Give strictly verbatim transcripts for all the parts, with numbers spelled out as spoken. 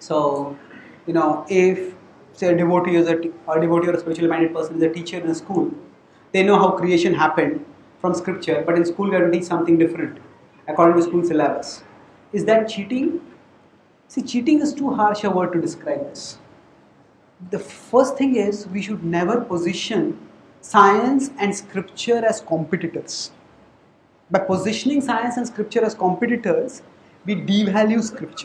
So, you know, if say a devotee is a, t- a devotee or a spiritually minded person is a teacher in a school, they know how creation happened from scripture, but in school we have to teach something different according to school syllabus. Is that cheating? See, cheating is too harsh a word to describe this. The first thing is we should never position science and scripture as competitors. By positioning science and scripture as competitors, we devalue scripture.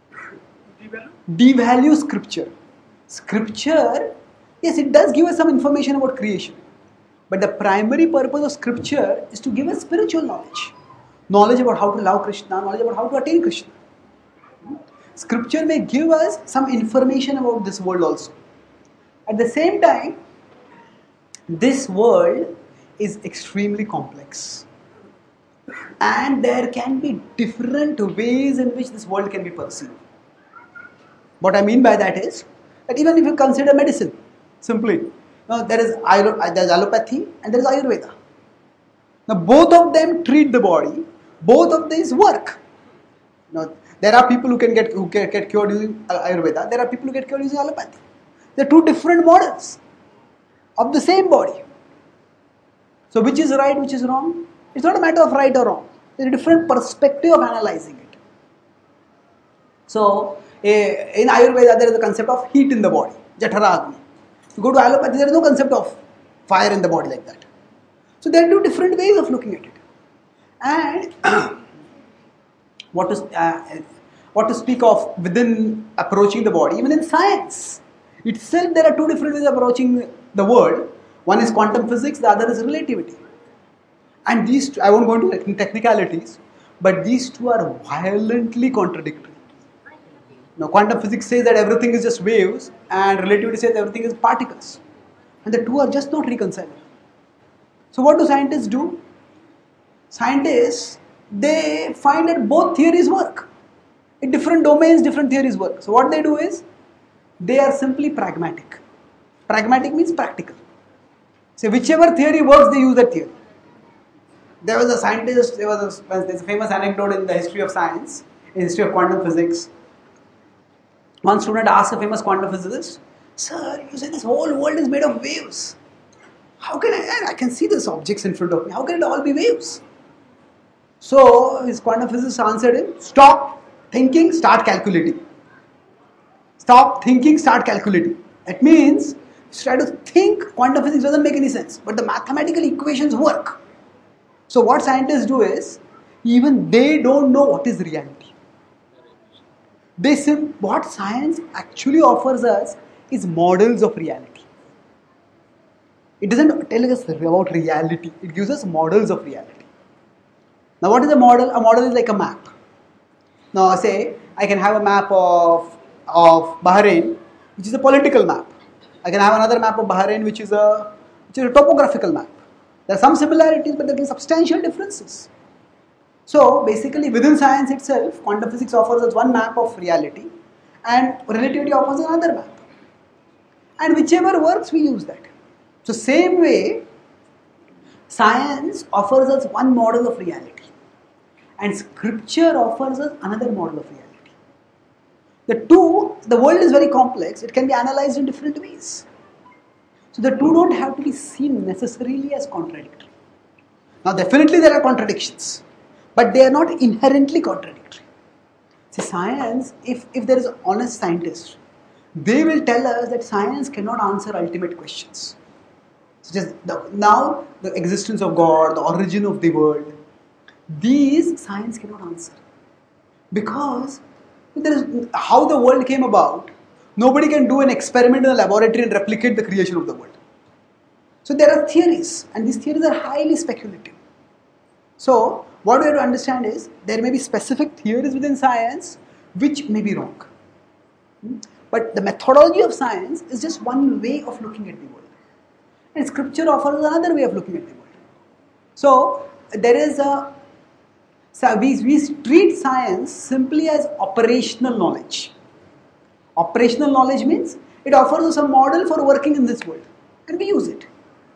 Devalue scripture. Scripture, yes, it does give us some information about creation. But the primary purpose of scripture is to give us spiritual knowledge. Knowledge about how to love Krishna, knowledge about how to attain Krishna. Scripture may give us some information about this world also. At the same time, this world is extremely complex. And there can be different ways in which this world can be perceived. What I mean by that is that even if you consider medicine, simply, now there is there is allopathy and there is Ayurveda. Now both of them treat the body, both of these work. Now there are people who can get who can get cured using Ayurveda. There are people who get cured using allopathy. They are two different models of the same body. So which is right, which is wrong? It's not a matter of right or wrong. There is a different perspective of analyzing it. So in Ayurveda there is the concept of heat in the body, Jatara Agni. If you go to allopathy, there is no concept of fire in the body like that. So there are two different ways of looking at it. And what to, uh, what to speak of within approaching the body, even in science itself there are two different ways of approaching the world. One is quantum physics, the other is relativity. And these two, I won't go into technicalities, but these two are violently contradictory. Now quantum physics says that everything is just waves and relativity says everything is particles. And the two are just not reconcilable. So what do scientists do? Scientists, they find that both theories work. In different domains, different theories work. So what they do is, they are simply pragmatic. Pragmatic means practical. So whichever theory works, they use that theory. There was a scientist, there was a, there's a famous anecdote in the history of science, in the history of quantum physics. One student asked a famous quantum physicist, "Sir, you say this whole world is made of waves. How can I, I can see these objects in front of me, how can it all be waves?" So his quantum physicist answered him, "Stop thinking, start calculating. Stop thinking, start calculating." That means, if you try to think, quantum physics doesn't make any sense, but the mathematical equations work. So what scientists do is, even they don't know what is reality. They sim- what science actually offers us is models of reality. It doesn't tell us about reality, it gives us models of reality. Now what is a model? A model is like a map. Now say, I can have a map of, of Bahrain, which is a political map. I can have another map of Bahrain, which is a, which is a topographical map. There are some similarities, but there are substantial differences. So basically within science itself, quantum physics offers us one map of reality and relativity offers another map. And whichever works, we use that. So same way, science offers us one model of reality and scripture offers us another model of reality. The two, the world is very complex, it can be analyzed in different ways. So the two don't have to be seen necessarily as contradictory. Now definitely there are contradictions, but they are not inherently contradictory. See, science, if, if there is an honest scientist, they will tell us that science cannot answer ultimate questions. Such as the, now the existence of God, the origin of the world, these science cannot answer. Because there is, how the world came about, nobody can do an experiment in a laboratory and replicate the creation of the world. So there are theories, and these theories are highly speculative. So what we have to understand is, there may be specific theories within science which may be wrong. But the methodology of science is just one way of looking at the world. And scripture offers another way of looking at the world. So there is a, so we, we treat science simply as operational knowledge. Operational knowledge means it offers us a model for working in this world and we use it.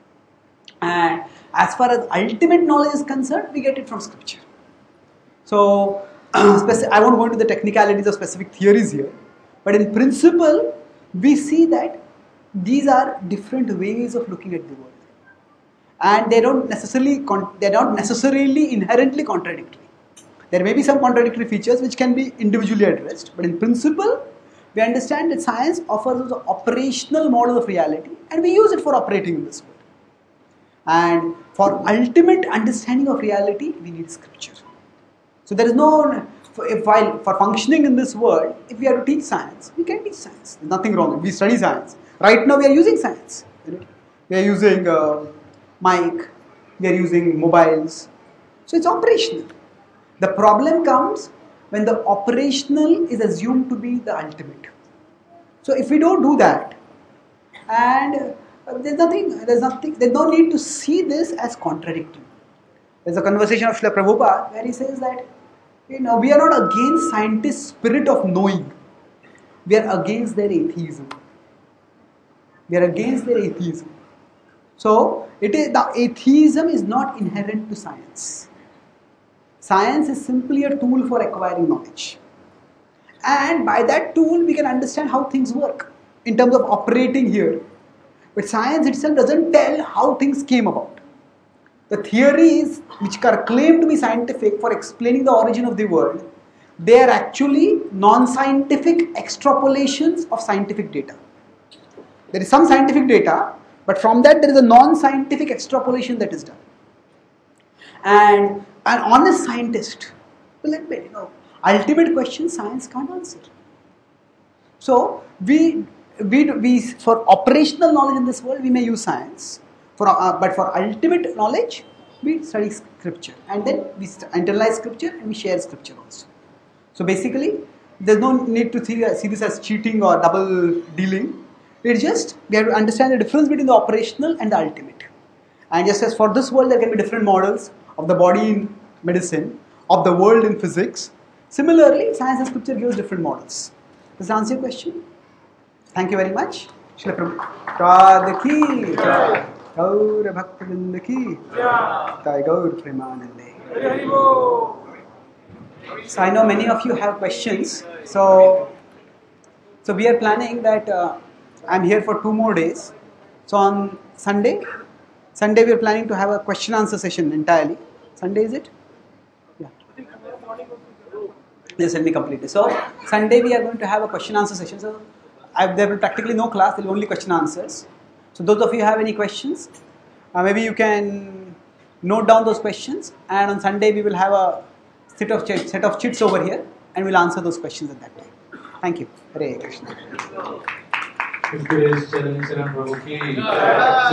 And as far as ultimate knowledge is concerned, we get it from scripture. So I won't go into the technicalities of specific theories here, But in principle, we see that these are different ways of looking at the world. And they don't necessarily, they're not necessarily inherently contradictory. There may be some contradictory features which can be individually addressed, but in principle, we understand that science offers us an operational model of reality and we use it for operating in this world. And for ultimate understanding of reality, we need scripture. So there is no, if while for functioning in this world, if we have to teach science, we can teach science. There's nothing wrong. We study science. Right now we are using science. We are using uh, mic, we are using mobiles. So it's operational. The problem comes when the operational is assumed to be the ultimate. So if we don't do that, and uh, there's nothing, there's nothing, there's no need to see this as contradictory. There's a conversation of Srila Prabhupada where he says that, you know, we are not against scientists' spirit of knowing. We are against their atheism. We are against their atheism. So it is, the atheism is not inherent to science. Science is simply a tool for acquiring knowledge. And by that tool, we can understand how things work in terms of operating here. But science itself doesn't tell how things came about. The theories which are claimed to be scientific for explaining the origin of the world, they are actually non-scientific extrapolations of scientific data. There is some scientific data, but from that there is a non-scientific extrapolation that is done. And an honest scientist will admit, you know, ultimate questions science can't answer. So we, we, we for operational knowledge in this world, we may use science. For, uh, but for ultimate knowledge, we study scripture. And then we internalize scripture and we share scripture also. So basically, there's no need to see, see this as cheating or double dealing. It's just, we have to understand the difference between the operational and the ultimate. And just as for this world, there can be different models of the body in medicine, of the world in physics. Similarly, science and scripture gives different models. Does that answer your question? Thank you very much. Srila Prabhupada ki jai. Gaur Bhaktivinoda ki jai. Gaur Premanande. So I know many of you have questions. So, so we are planning that uh, I'm here for two more days. So on Sunday, Sunday we are planning to have a question answer session entirely. Sunday is it? Yeah. Yes, let me complete it. So Sunday we are going to have a question answer session. So I, there will be practically no class, there will be only question answers. So those of you who have any questions, uh, maybe you can note down those questions, and on Sunday we will have a set of, ch set of chits over here and we'll answer those questions at that time. Thank you. Hare Krishna.